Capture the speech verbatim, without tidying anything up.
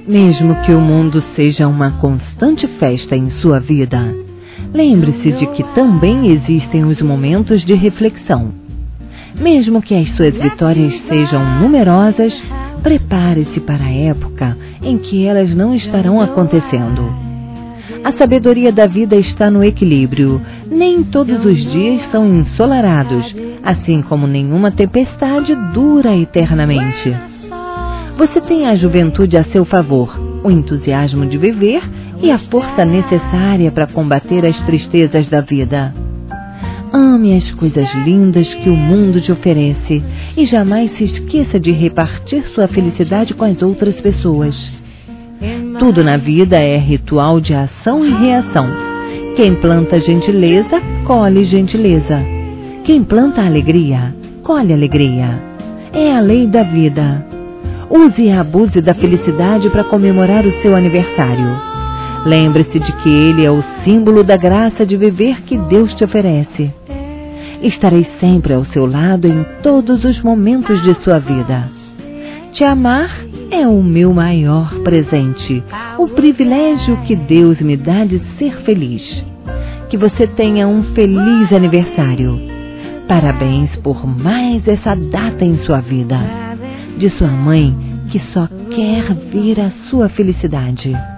Mesmo que o mundo seja uma constante festa em sua vida, lembre-se de que também existem os momentos de reflexão. Mesmo que as suas vitórias sejam numerosas, prepare-se para a época em que elas não estarão acontecendo. A sabedoria da vida está no equilíbrio. Nem todos os dias são ensolarados, assim como nenhuma tempestade dura eternamente. Você tem a juventude a seu favor, o entusiasmo de viver e a força necessária para combater as tristezas da vida. Ame as coisas lindas que o mundo te oferece e jamais se esqueça de repartir sua felicidade com as outras pessoas. Tudo na vida é ritual de ação e reação. Quem planta gentileza, colhe gentileza. Quem planta alegria, colhe alegria. É a lei da vida. Use e abuse da felicidade para comemorar o seu aniversário. Lembre-se de que ele é o símbolo da graça de viver que Deus te oferece. Estarei sempre ao seu lado em todos os momentos de sua vida. Te amar é o meu maior presente, o privilégio que Deus me dá de ser feliz. Que você tenha um feliz aniversário. Parabéns por mais essa data em sua vida. De sua mãe, que só quer ver a sua felicidade.